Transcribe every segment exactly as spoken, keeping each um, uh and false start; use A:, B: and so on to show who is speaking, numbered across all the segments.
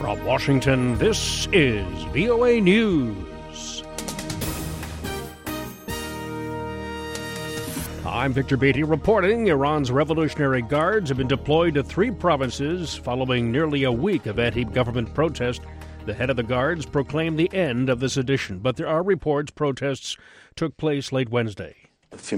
A: From Washington, this is V O A News. I'm Victor Beatty reporting Iran's Revolutionary Guards have been deployed to three provinces following nearly a week of anti-government protest. The head of the Guards proclaimed the end of the sedition, but there are reports protests took place late Wednesday. The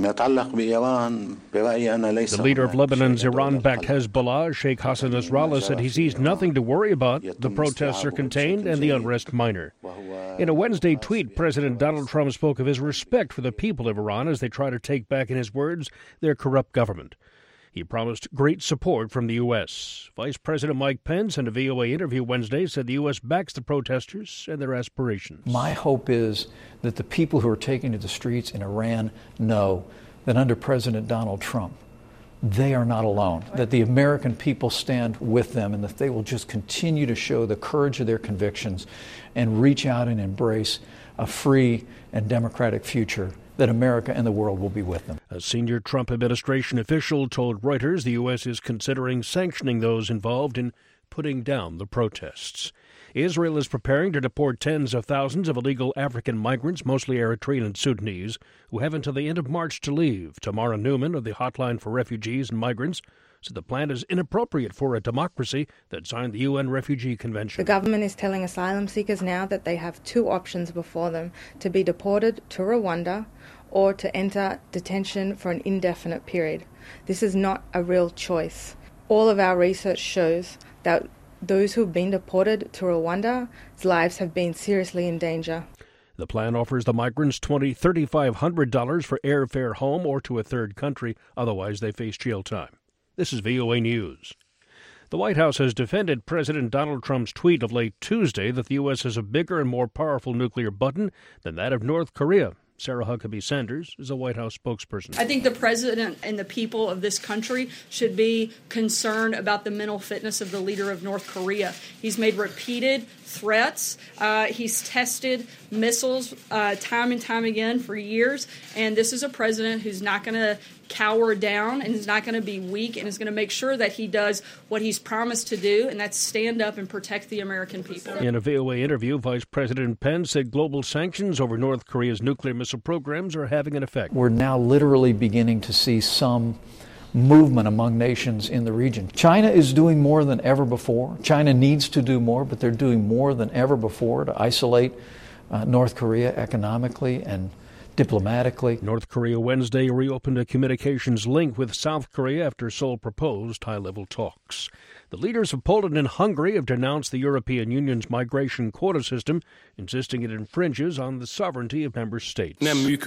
A: leader of Lebanon's Iran-backed Hezbollah, Sheikh Hassan Nasrallah, said he sees nothing to worry about. The protests are contained and the unrest minor. In a Wednesday tweet, President Donald Trump spoke of his respect for the people of Iran as they try to take back, in his words, their corrupt government. He promised great support from the U S. Vice President Mike Pence, in a V O A interview Wednesday, said the U S backs the protesters and their aspirations.
B: My hope is that the people who are taking to the streets in Iran know that under President Donald Trump, they are not alone, that the American people stand with them, and that they will just continue to show the courage of their convictions and reach out and embrace a free and democratic future, that America and the world will be with them.
A: A senior Trump administration official told Reuters the U S is considering sanctioning those involved in putting down the protests. Israel is preparing to deport tens of thousands of illegal African migrants, mostly Eritrean and Sudanese, who have until the end of March to leave. Tamara Newman of the Hotline for Refugees and Migrants said the plan is inappropriate for a democracy that signed the U N Refugee Convention.
C: The government is telling asylum seekers now that they have two options before them: to be deported to Rwanda or to enter detention for an indefinite period. This is not a real choice. All of our research shows that those who have been deported to Rwanda's lives have been seriously in danger.
A: The plan offers the migrants twenty thousand dollars, three thousand five hundred dollars for airfare home or to a third country. Otherwise, they face jail time. This is V O A News. The White House has defended President Donald Trump's tweet of late Tuesday that the U S has a bigger and more powerful nuclear button than that of North Korea. Sarah Huckabee Sanders is a White House spokesperson.
D: I think the president and the people of this country should be concerned about the mental fitness of the leader of North Korea. He's made repeated threats. Uh, he's tested missiles uh, time and time again for years. And this is a president who's not going to cower down and is not going to be weak and is going to make sure that he does what he's promised to do, and that's stand up and protect the American people.
A: In a V O A interview, Vice President Pence said global sanctions over North Korea's nuclear missile programs are having an effect.
B: We're now literally beginning to see some movement among nations in the region. China is doing more than ever before. China needs to do more, but they're doing more than ever before to isolate uh, North Korea economically and diplomatically.
A: North Korea Wednesday reopened a communications link with South Korea after Seoul proposed high-level talks. The leaders of Poland and Hungary have denounced the European Union's migration quota system, insisting it infringes on the sovereignty of member states. Hung-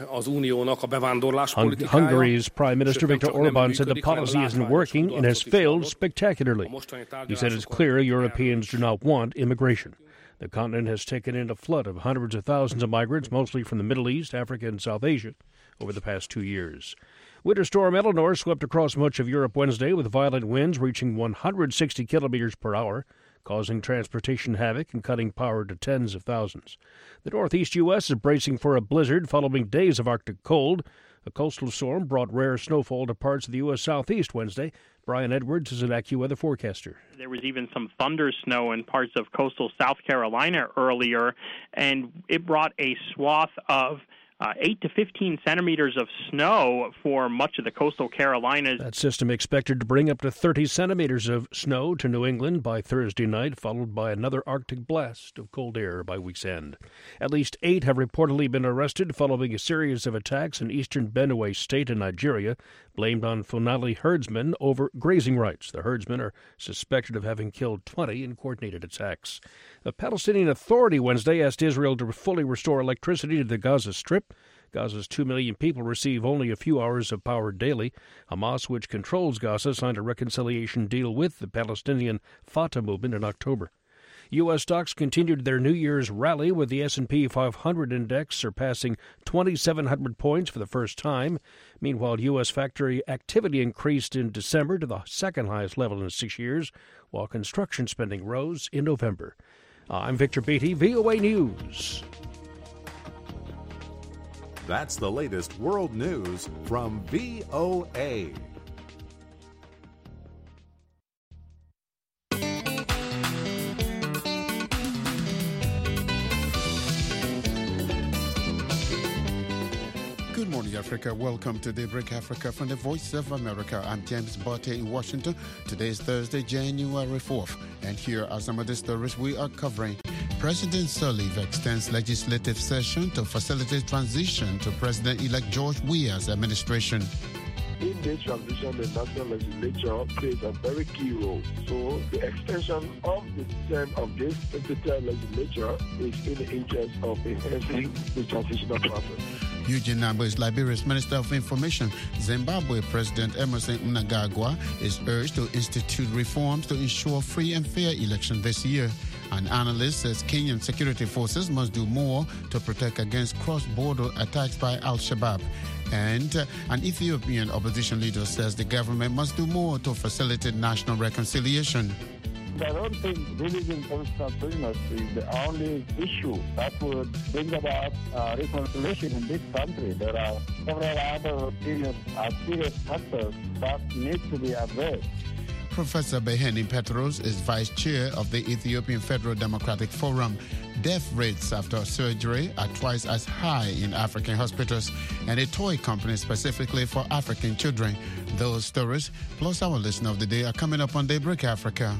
A: Hungary's Prime Minister Viktor Orban said the policy isn't working and has failed spectacularly. He said it's clear Europeans do not want immigration. The continent has taken in a flood of hundreds of thousands of migrants, mostly from the Middle East, Africa, and South Asia, over the past two years. Winter storm Eleanor swept across much of Europe Wednesday with violent winds reaching one hundred sixty kilometers per hour, causing transportation havoc and cutting power to tens of thousands. The northeast U S is bracing for a blizzard following days of Arctic cold. A coastal storm brought rare snowfall to parts of the U S southeast Wednesday. Brian Edwards is an AccuWeather forecaster.
E: There was even some thunder snow in parts of coastal South Carolina earlier, and it brought a swath of Uh, eight to fifteen centimeters of snow for much of the coastal Carolinas.
A: That system expected to bring up to thirty centimeters of snow to New England by Thursday night, followed by another Arctic blast of cold air by week's end. At least eight have reportedly been arrested following a series of attacks in eastern Benue State in Nigeria, blamed on Fulani herdsmen over grazing rights. The herdsmen are suspected of having killed twenty in coordinated attacks. The Palestinian Authority Wednesday asked Israel to fully restore electricity to the Gaza Strip. Gaza's two million people receive only a few hours of power daily. Hamas, which controls Gaza, signed a reconciliation deal with the Palestinian Fatah movement in October. U S stocks continued their New Year's rally with the S and P five hundred index surpassing twenty-seven hundred points for the first time. Meanwhile, U S factory activity increased in December to the second highest level in six years, while construction spending rose in November. I'm Victor Beatty, V O A News.
F: That's the latest world news from V O A.
G: Africa. Welcome to Daybreak Africa from the Voice of America. I'm James Botte in Washington. Today is Thursday, January fourth, and here are some of the stories we are covering. President Sirleaf extends legislative session to facilitate transition to President-elect George Weah's administration.
H: In this transition, the National Legislature plays a very key role. So the extension of the term of this fifty-third legislature is in the interest of enhancing the transitional process.
G: Eugene Nambwe is Liberia's Minister of Information. Zimbabwe President Emmerson Mnangagwa is urged to institute reforms to ensure free and fair election this year. An analyst says Kenyan security forces must do more to protect against cross-border attacks by Al-Shabaab. And uh, an Ethiopian opposition leader says the government must do more to facilitate national reconciliation.
I: I don't think religion political prisoners is the only issue that would bring about uh, reconciliation in this country. There are several other serious, uh, serious factors that need to be addressed.
G: Professor Beheni Petros is vice chair of the Ethiopian Federal Democratic Forum. Death rates after surgery are twice as high in African hospitals, and a toy company specifically for African children. Those stories, plus our listener of the day, are coming up on Daybreak Africa.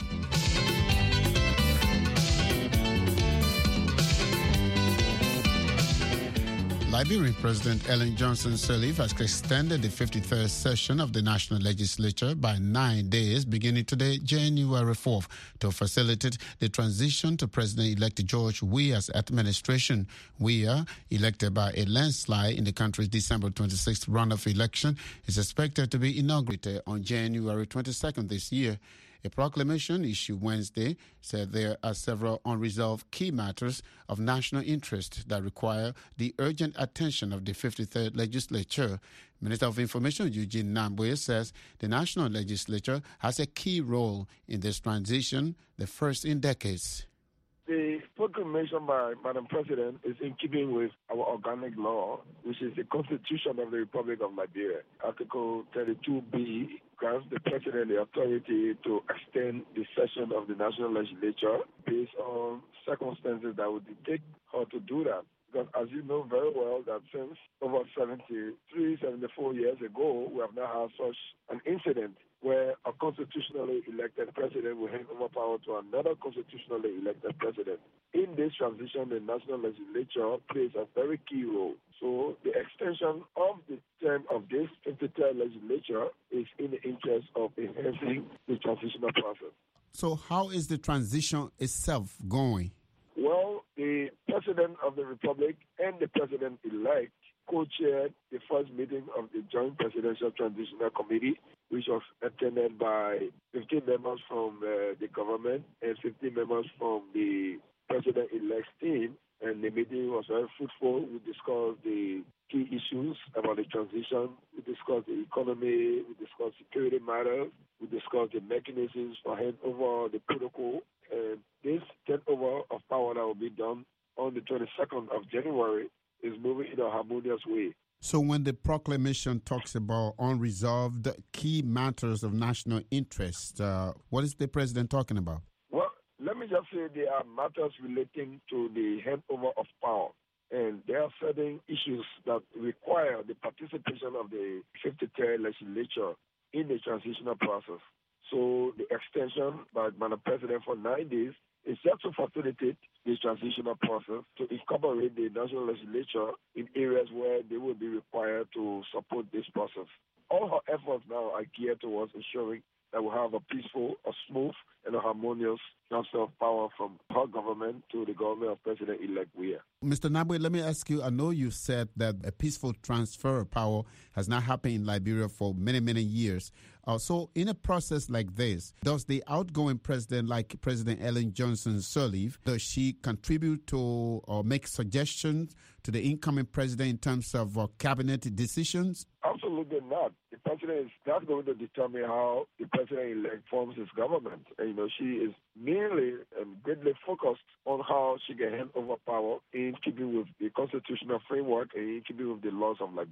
G: Liberian President Ellen Johnson Sirleaf has extended the fifty-third session of the National Legislature by nine days, beginning today, January fourth, to facilitate the transition to President-elect George Weah's administration. Weah, elected by a landslide in the country's December twenty-sixth runoff election, is expected to be inaugurated on January twenty-second this year. A proclamation issued Wednesday said there are several unresolved key matters of national interest that require the urgent attention of the fifty-third legislature. Minister of Information Eugene Nambwe says the national legislature has a key role in this transition, the first in decades.
H: The proclamation by Madam President is in keeping with our organic law, which is the Constitution of the Republic of Liberia. Article thirty-two B grants the President the authority to extend the session of the National Legislature based on circumstances that would dictate how to do that. Because as you know very well, that since over seventy-three, seventy-four years ago, we have now had such an incident where a constitutionally elected president will hand over power to another constitutionally elected president. In this transition, the National Legislature plays a very key role. So the extension of the term of this fifty-third legislature is in the interest of enhancing the transitional process.
G: So how is the transition itself going?
H: Well, the President of the Republic and the President-elect co-chaired the first meeting of the Joint Presidential Transitional Committee, which was attended by fifteen members from uh, the government and fifteen members from the President-elect's team. And the meeting was very fruitful. We discussed the key issues about the transition. We discussed the economy. We discussed security matters. We discussed the mechanisms for handover the protocol. And this turnover of power that will be done on the twenty-second of January is moving in a harmonious way.
G: So when the proclamation talks about unresolved key matters of national interest, uh, what is the president talking about?
H: Well, let me just say there are matters relating to the handover of power. And there are certain issues that require the participation of the fifty-third legislature in the transitional process. So the extension by Madam President for nine days is just to facilitate the transitional process, to incorporate the national legislature in areas where they will be required to support this process. All her efforts now are geared towards ensuring that we have a peaceful, a smooth, and a harmonious transfer of power from her government to the government of President-elect Weah.
G: Mister Nambwe, let me ask you, I know you said that a peaceful transfer of power has not happened in Liberia for many, many years. Uh, so in a process like this, does the outgoing president, like President Ellen Johnson Sirleaf, does she contribute to or make suggestions to the incoming president in terms of uh, cabinet decisions?
H: Absolutely not. The president is not going to determine how the president-elect forms his government. And, you know, she is merely and greatly focused on how she can hand over power in keeping with the constitutional framework and in keeping with the laws of Liberia.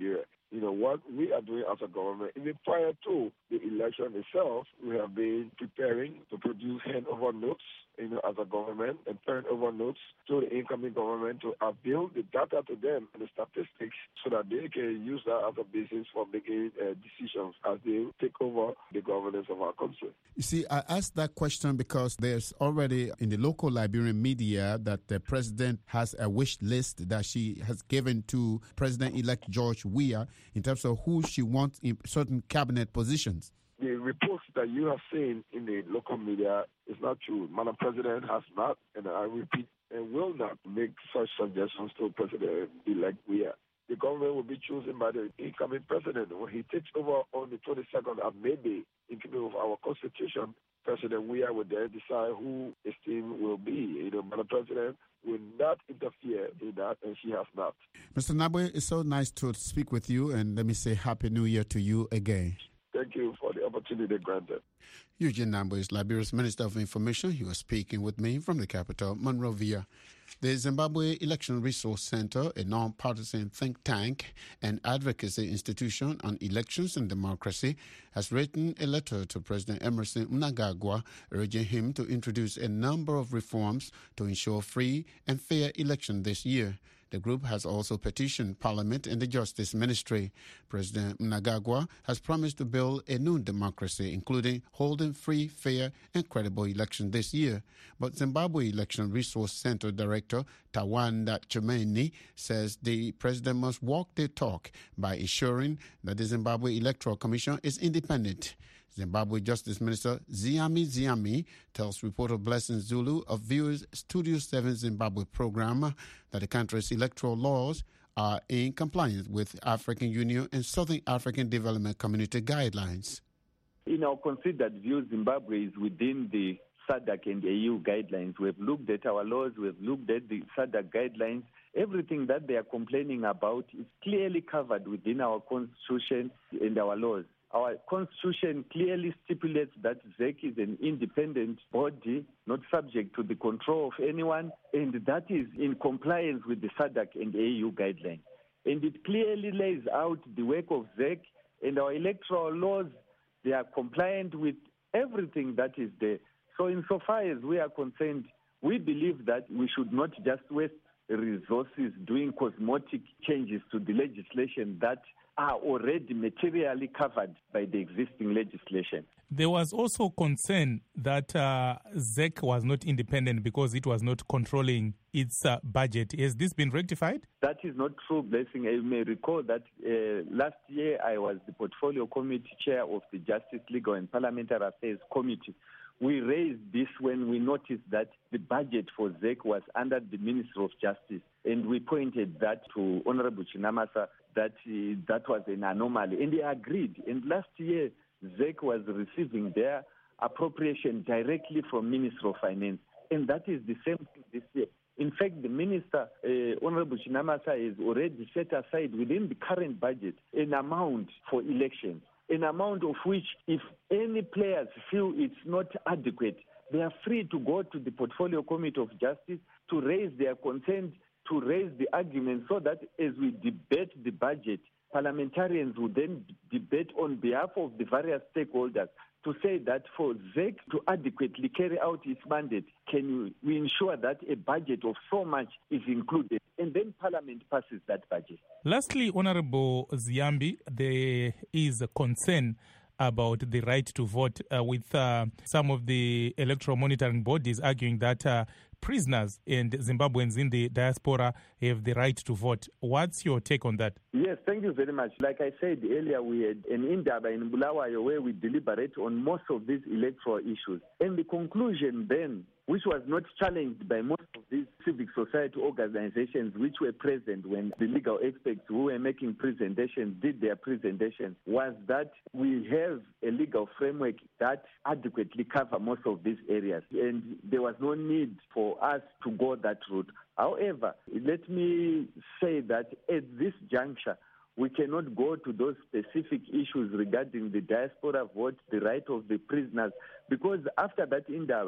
H: you know, what we are doing as a government, even prior to the election itself, we have been preparing to produce handover notes, you know, as a government, and turn over notes to the incoming government to avail the data to them and the statistics so that they can use that as a basis for making uh, decisions as they take over the governance of our country.
G: You see, I asked that question because there's already in the local Liberian media that the president has a wish list that she has given to President-elect George Weah in terms of who she wants in certain cabinet positions.
H: The reports that you have seen in the local media is not true. Madam President has not, and I repeat, and will not make such suggestions to President-elect Weah. The government will be chosen by the incoming president. When he takes over on the twenty-second of May, in keeping with our Constitution, President Weah will then decide who his team will be. You know, Madam President will not interfere in that, and she has not.
G: Mister Nabwe, it's so nice to speak with you, and let me say Happy New Year to you again.
H: Thank you for the opportunity granted.
G: Eugene Nabwe is Liberia's Minister of Information. He was speaking with me from the capital, Monrovia. The Zimbabwe Election Resource Center, a non-partisan think tank and advocacy institution on elections and democracy, has written a letter to President Emmerson Mnangagwa urging him to introduce a number of reforms to ensure free and fair election this year. The group has also petitioned Parliament and the Justice Ministry. President Mnangagwa has promised to build a new democracy, including holding free, fair, and credible elections this year. But Zimbabwe Election Resource Center Director Tawanda Chimeni says the president must walk the talk by ensuring that the Zimbabwe Electoral Commission is independent. Zimbabwe Justice Minister Ziami Ziami tells reporter Blessing Zulu of Viewers Studio seven Zimbabwe program that the country's electoral laws are in compliance with African Union and Southern African Development Community guidelines.
J: In our considered view, Zimbabwe is within the S A D C and A U guidelines. We've looked at our laws, we've looked at the S A D C guidelines. Everything that they are complaining about is clearly covered within our constitution and our laws. Our constitution clearly stipulates that Z E C is an independent body, not subject to the control of anyone, and that is in compliance with the S A D C and A U guidelines. And it clearly lays out the work of Z E C, and our electoral laws, they are compliant with everything that is there. So insofar as we are concerned, we believe that we should not just waste resources doing cosmetic changes to the legislation that are already materially covered by the existing legislation.
K: There was also concern that uh, Z E C was not independent because it was not controlling its uh, budget. Has this been rectified?
J: That is not true, Blessing. You may recall that uh, last year I was the Portfolio Committee Chair of the Justice, Legal and Parliamentary Affairs Committee. We raised this when we noticed that the budget for Z E C was under the Ministry of Justice, and we pointed that to Honorable Chinamasa that uh, that was an anomaly, and they agreed. And last year, Z E C was receiving their appropriation directly from Ministry of Finance, and that is the same thing this year. In fact, the Minister, uh, Honorable Chinamasa, has already set aside within the current budget an amount for elections, an amount of which, if any players feel it's not adequate, they are free to go to the Portfolio Committee of Justice to raise their concerns, to raise the argument, so that as we debate the budget, parliamentarians will then debate on behalf of the various stakeholders to say that for Z E C to adequately carry out its mandate, can we ensure that a budget of so much is included, and then Parliament passes that budget.
K: Lastly, Honorable Ziambi, there is a concern about the right to vote uh, with uh, some of the electoral monitoring bodies arguing that uh, prisoners and Zimbabweans in the diaspora have the right to vote. What's your take on that?
J: Yes, thank you very much. Like I said earlier, we had an Indaba in Bulawayo where we deliberate on most of these electoral issues. And the conclusion then, which was not challenged by most of these civic society organizations which were present when the legal experts who were making presentations did their presentations, was that we have a legal framework that adequately covers most of these areas. And there was no need for us to go that route. However, let me say that at this juncture, we cannot go to those specific issues regarding the diaspora vote, the right of the prisoners, because after that Indaba,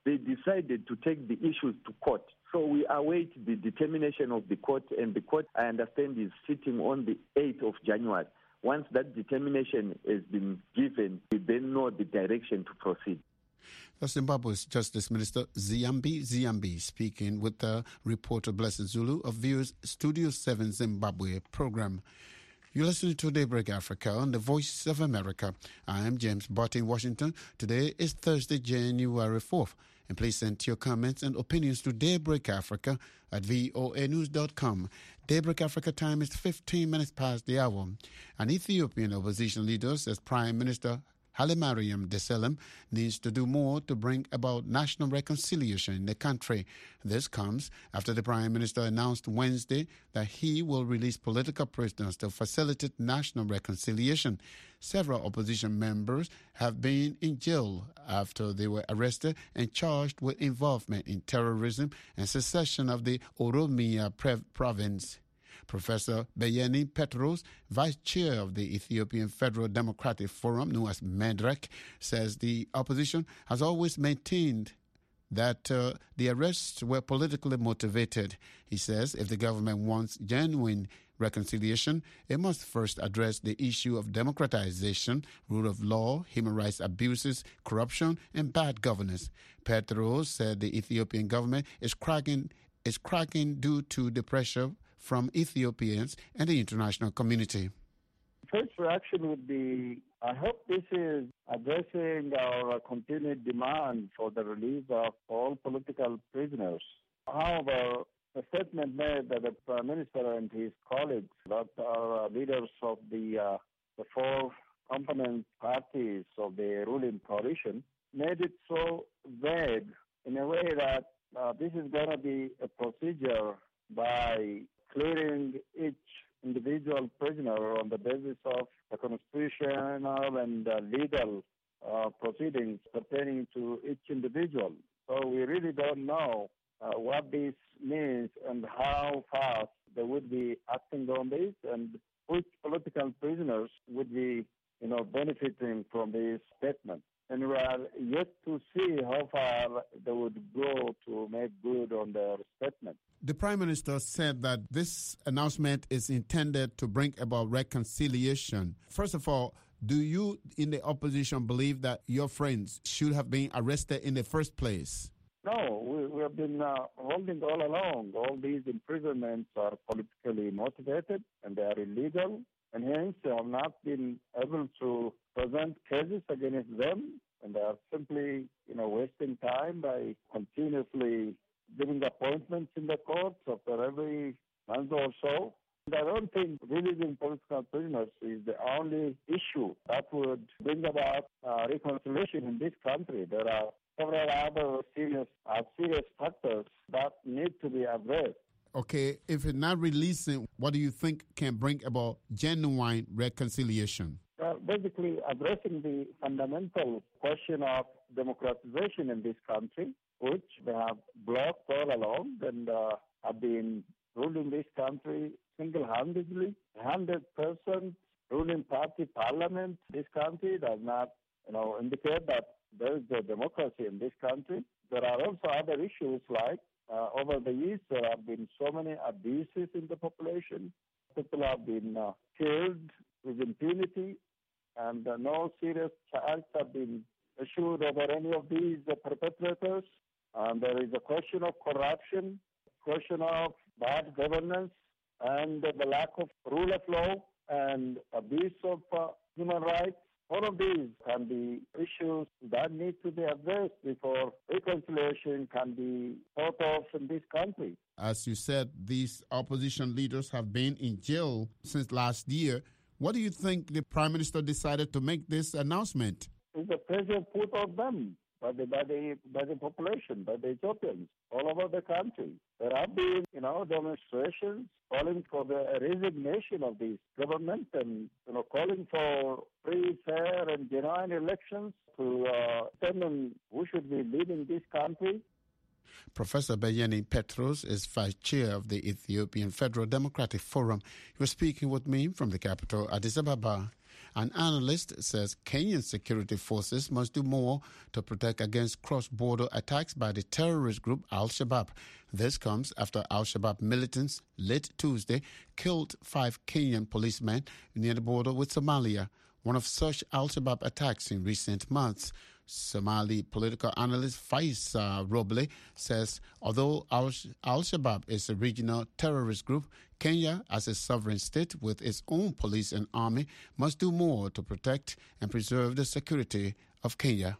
J: they decided to take the issues to court. So we await the determination of the court, and the court, I understand, is sitting on the eighth of January. Once that determination has been given, we then know the direction to proceed.
G: The Zimbabwe's Justice Minister Ziyambi Ziyambi speaking with the reporter Blessed Zulu of V O's Studio seven Zimbabwe program. You're listening to Daybreak Africa on the Voice of America. I am James Bott in Washington. Today is Thursday, January fourth. And please send your comments and opinions to Daybreak Africa at voa news dot com. Daybreak Africa time is fifteen minutes past the hour. An Ethiopian opposition leader says Prime Minister Hailemariam Desalegn needs to do more to bring about national reconciliation in the country. This comes after the Prime Minister announced Wednesday that he will release political prisoners to facilitate national reconciliation. Several opposition members have been in jail after they were arrested and charged with involvement in terrorism and secession of the Oromia province. Professor Beyeni Petros, Vice Chair of the Ethiopian Federal Democratic Forum, known as MEDREC, says the opposition has always maintained that uh, the arrests were politically motivated. He says if the government wants genuine reconciliation, it must first address the issue of democratization, rule of law, human rights abuses, corruption, and bad governance. Petros said the Ethiopian government is cracking, is cracking due to the pressure from Ethiopians and the international community.
I: First reaction would be, I hope this is addressing our continued demand for the release of all political prisoners. However, a statement made by the Prime Minister and his colleagues that are leaders of the, uh, the four component parties of the ruling coalition made it so vague in a way that uh, this is going to be a procedure by clearing each individual prisoner on the basis of the constitutional and uh, legal uh, proceedings pertaining to each individual. So we really don't know uh, what this means and how fast they would be acting on this and which political prisoners would be, you know, benefiting from this statement. And we are yet to see how far they would go to make good on their statement.
G: The Prime Minister said that this announcement is intended to bring about reconciliation. First of all, do you in the opposition believe that your friends should have been arrested in the first place?
I: No, we, we have been uh, holding all along. All these imprisonments are politically motivated and they are illegal. And hence, they have not been able to present cases against them, and they are simply, you know, wasting time by continuously giving appointments in the courts after every month or so. And I don't think releasing political prisoners is the only issue that would bring about uh, reconciliation in this country. There are several other serious, uh, serious factors that need to be addressed.
G: Okay, if it's not releasing, what do you think can bring about genuine reconciliation?
I: Well, basically addressing the fundamental question of democratization in this country, which they have blocked all along and uh, have been ruling this country single-handedly. one hundred percent ruling party parliament in this country does not, you know, indicate that there is a democracy in this country. There are also other issues like Uh, over the years, there have been so many abuses in the population. People have been uh, killed with impunity, and uh, no serious charges have been issued over any of these uh, perpetrators. And there is a question of corruption, question of bad governance, and uh, the lack of rule of law and abuse of uh, human rights. All of these can be issues that need to be addressed before reconciliation can be thought of in this country.
G: As you said, these opposition leaders have been in jail since last year. What do you think the Prime Minister decided to make this announcement?
I: It's a pressure put on them by the, by the, by the population, by the Ethiopians all over the country. There have been, you know, demonstrations calling for the resignation of this government and, you know, calling for free, fair, and genuine elections to uh, determine who should be leading this country.
G: Professor Beyeni Petros is Vice Chair of the Ethiopian Federal Democratic Forum. He was speaking with me from the capital, Addis Ababa. An analyst says Kenyan security forces must do more to protect against cross-border attacks by the terrorist group Al-Shabaab. This comes after Al-Shabaab militants late Tuesday killed five Kenyan policemen near the border with Somalia, one of such Al-Shabaab attacks in recent months. Somali political analyst Faisal Roble says although Al-Shabaab is a regional terrorist group, Kenya, as a sovereign state with its own police and army, must do more to protect and preserve the security of Kenya.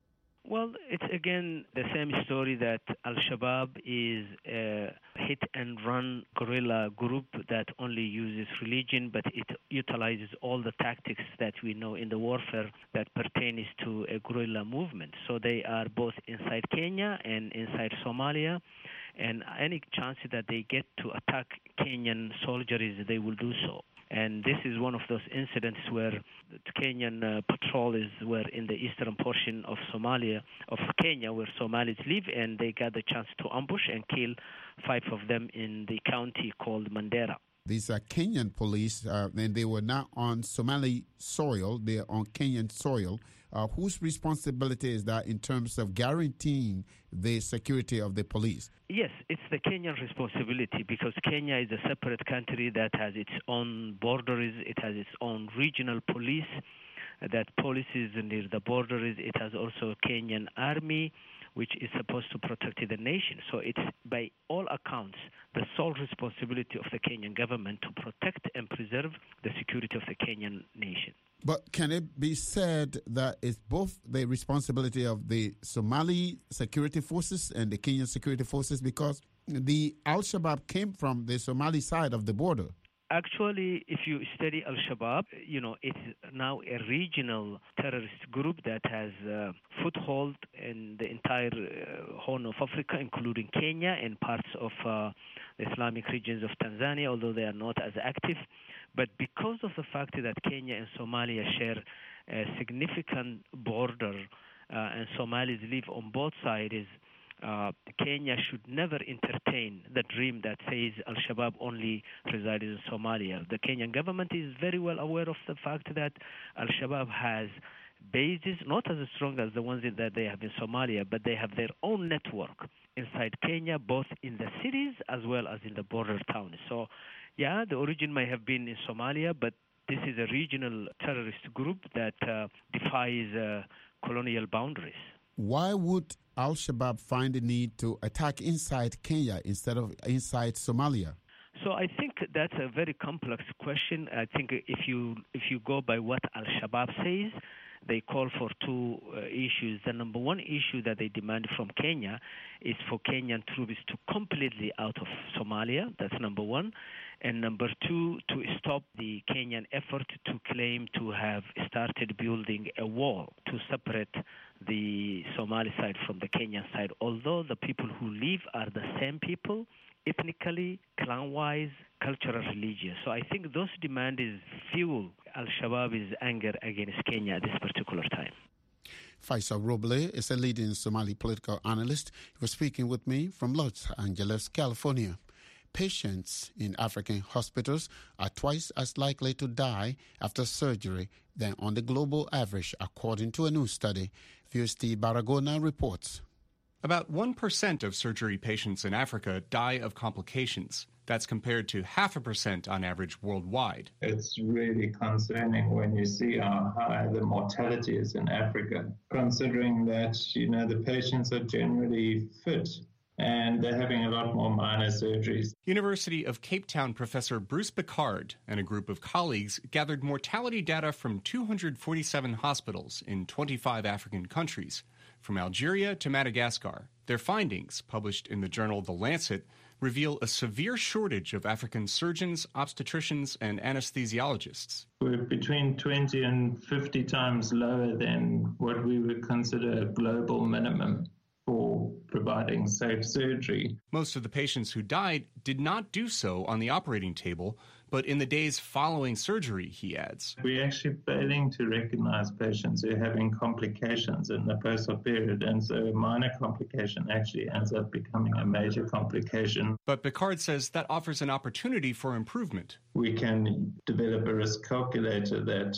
L: Well, it's again the same story that Al-Shabaab is a hit-and-run guerrilla group that only uses religion, but it utilizes all the tactics that we know in the warfare that pertains to a guerrilla movement. So they are both inside Kenya and inside Somalia, and any chance that they get to attack Kenyan soldiers, they will do so. And this is one of those incidents where the Kenyan uh, patrol is were in the eastern portion of Somalia, of Kenya, where Somalis live, and they got the chance to ambush and kill five of them in the county called Mandera.
G: These are Kenyan police, uh, and they were not on Somali soil, they're on Kenyan soil. Uh, whose responsibility is that in terms of guaranteeing the security of the police?
L: Yes, it's the Kenyan responsibility because Kenya is a separate country that has its own borders, it has its own regional police that polices near the borders. It has also a Kenyan army, which is supposed to protect the nation. So it's, by all accounts, the sole responsibility of the Kenyan government to protect and preserve the security of the Kenyan nation.
G: But can it be said that it's both the responsibility of the Somali security forces and the Kenyan security forces, because the Al-Shabaab came from the Somali side of the border?
L: Actually, if you study Al-Shabaab, you know, it's now a regional terrorist group that has a foothold in the entire uh, Horn of Africa, including Kenya and parts of uh, the Islamic regions of Tanzania, although they are not as active. But because of the fact that Kenya and Somalia share a significant border uh, and Somalis live on both sides, Uh, Kenya should never entertain the dream that says Al-Shabaab only resides in Somalia. The Kenyan government is very well aware of the fact that Al-Shabaab has bases, not as strong as the ones that they have in Somalia, but they have their own network inside Kenya, both in the cities as well as in the border towns. So, yeah, the origin may have been in Somalia, but this is a regional terrorist group that uh, defies uh, colonial boundaries.
G: Why would Al-Shabaab find the need to attack inside Kenya instead of inside Somalia?
L: So I think that's a very complex question. I think if you if you go by what Al-Shabaab says, they call for two uh, issues. The number one issue that they demand from Kenya is for Kenyan troops to completely out of Somalia. That's number one. And number two, to stop the Kenyan effort to claim to have started building a wall to separate the Somali side from the Kenyan side, although the people who live are the same people, ethnically, clan-wise, cultural, religious. So I think those demands is fuel Al-Shabaab's anger against Kenya at this particular time.
G: Faisal Roble is a leading Somali political analyst. He was speaking with me from Los Angeles, California. Patients in African hospitals are twice as likely to die after surgery than on the global average, according to a new study. Fiosti Baragona reports.
M: About one percent of surgery patients in Africa die of complications. That's compared to half a percent on average worldwide.
N: It's really concerning when you see how high the mortality is in Africa, considering that, you know, the patients are generally fit and they're having a lot more minor surgeries.
M: University of Cape Town professor Bruce Picard and a group of colleagues gathered mortality data from two hundred forty-seven hospitals in twenty-five African countries, from Algeria to Madagascar. Their findings, published in the journal The Lancet, reveal a severe shortage of African surgeons, obstetricians, and anesthesiologists.
N: We're between twenty and fifty times lower than what we would consider a global minimum for providing safe surgery.
M: Most of the patients who died did not do so on the operating table, but in the days following surgery, he adds.
N: We're actually failing to recognize patients who are having complications in the post-op period, and so a minor complication actually ends up becoming a major complication.
M: But Picard says that offers an opportunity for improvement.
N: We can develop a risk calculator that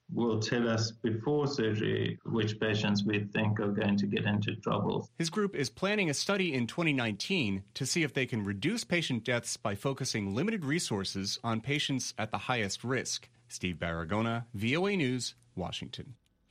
N: will tell us before surgery which patients we think are going to get into trouble.
M: His group is planning a study in twenty nineteen to see if they can reduce patient deaths by focusing limited resources on patients at the highest risk. Steve Baragona, V O A News, Washington.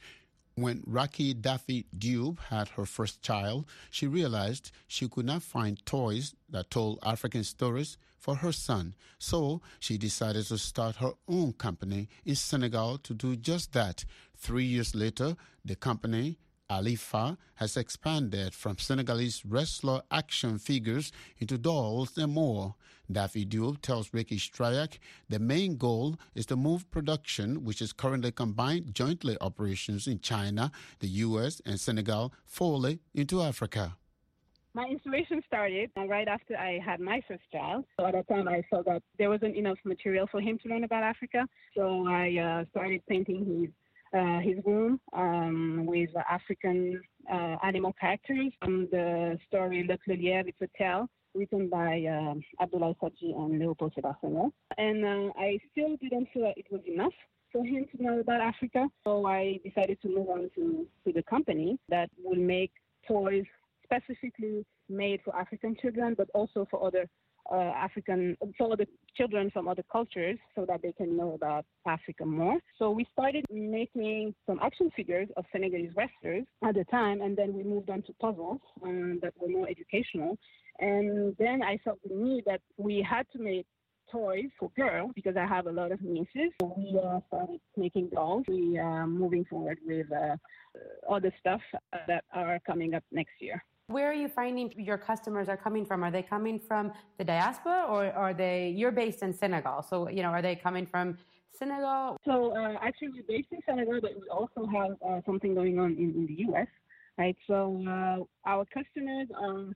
G: When Raki Daffy Dube had her first child, she realized she could not find toys that told African stories for her son. So she decided to start her own company in Senegal to do just that. Three years later, the company, Alifa, has expanded from Senegalese wrestler action figures into dolls and more. Daffy Dube tells Ricky Strayak the main goal is to move production, which is currently combined jointly operations in China, the U S, and Senegal, fully into Africa.
O: My inspiration started right after I had my first child. So at that time, I saw that there wasn't enough material for him to learn about Africa. So I uh, started painting his uh, his room um, with African uh, animal characters. Um, the story Le Clelier, it's a tale written by uh, Abdoulaye Sadji and Léopold Sédar Senghor. And uh, I still didn't feel that it was enough for him to know about Africa. So I decided to move on to, to the company that will make toys specifically made for African children, but also for other uh, African, for other children from other cultures, so that they can know about Africa more. So we started making some action figures of Senegalese wrestlers at the time, and then we moved on to puzzles um, that were more educational. And then I felt the need that we had to make toys for girls because I have a lot of nieces. So we uh, started making dolls. We are moving forward with uh, other stuff uh, that are coming up next year.
P: Where are you finding your customers are coming from? Are they coming from the diaspora, or are they, you're based in Senegal, so, you know, are they coming from Senegal?
O: So uh, actually we're based in Senegal, but we also have uh, something going on in, in the U S, right? So uh, our customers are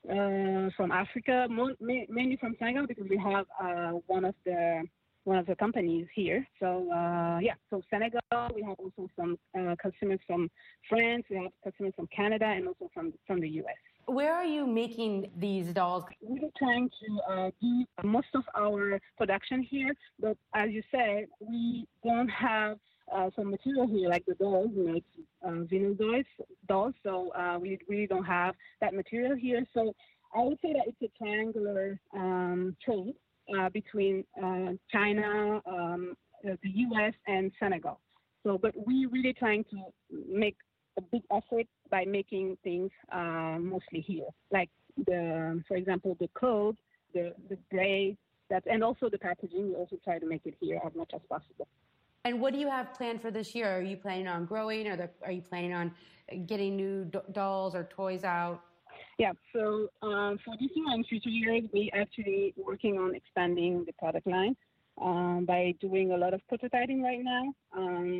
O: uh, from Africa, mo- mainly from Senegal, because we have uh, one of the one of the companies here. So, uh, yeah, so Senegal, we have also some uh, customers from France, we have customers from Canada, and also from, from the U S.
P: Where are you making these dolls?
O: We're trying to uh, do most of our production here, but as you said, we don't have uh, some material here, like the dolls, we make uh, vinyl dolls, dolls so uh, we really don't have that material here. So I would say that it's a triangular um, trade. Uh, between uh, China, um, the U S, and Senegal. So, but we're really trying to make a big effort by making things uh, mostly here, like the, for example, the clothes, the the braids, that, and also the packaging. We also try to make it here as much as possible.
P: And what do you have planned for this year? Are you planning on growing, or the, are you planning on getting new do- dolls or toys out?
O: Yeah, so um, for this year and future years, we actually working on expanding the product line um, by doing a lot of prototyping right now. Um,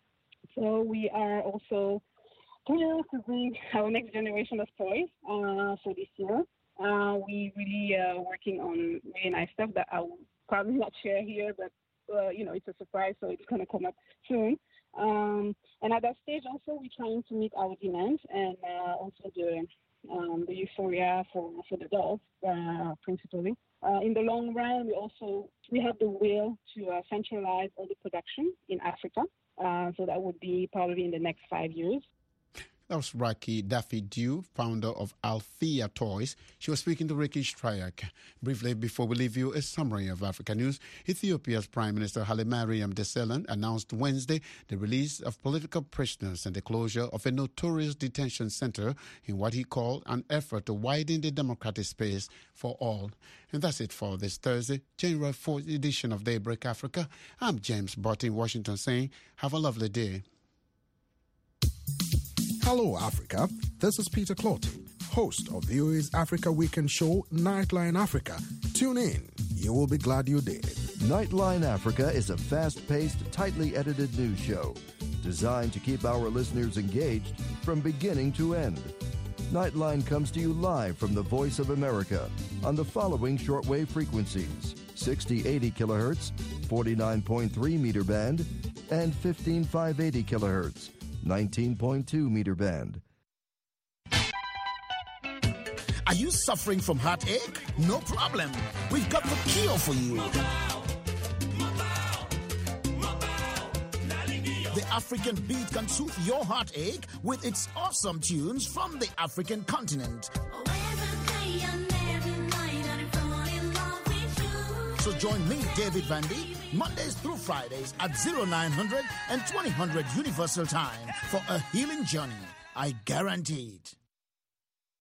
O: so we are also planning to bring our next generation of toys uh, for this year. Uh, we really are working on really nice stuff that I will probably not share here, but uh, you know, it's a surprise, so it's going to come up soon. Um, and at that stage, also, we're trying to meet our demands and uh, also the Um, the euphoria for, for the dolls, uh, principally. Uh, in the long run, we also we have the will to uh, centralize all the production in Africa. Uh, so that would be probably in the next five years.
G: That was Raki Daffy Dube, founder of Althea Toys. She was speaking to Ricky Strayak. Briefly, before we leave you, a summary of Africa news. Ethiopia's Prime Minister Haile Mariam Desalegn announced Wednesday the release of political prisoners and the closure of a notorious detention center in what he called an effort to widen the democratic space for all. And that's it for this Thursday, January fourth edition of Daybreak Africa. I'm James Bott in Washington saying, have a lovely day.
Q: Hello, Africa. This is Peter Clotty, host of V O A's Africa Weekend show, Nightline Africa. Tune in. You will be glad you did.
R: Nightline Africa is a fast-paced, tightly edited news show designed to keep our listeners engaged from beginning to end. Nightline comes to you live from the Voice of America on the following shortwave frequencies: sixty eighty kilohertz, forty-nine point three meter band, and fifteen five eighty kilohertz. nineteen point two meter band.
S: Are you suffering from heartache? No problem. We've got the cure for you. African beat can soothe your heartache with its awesome tunes from the African continent. So join me, David Vandy, Mondays through Fridays at oh nine hundred and twenty hundred Universal Time for a healing journey. I guarantee it.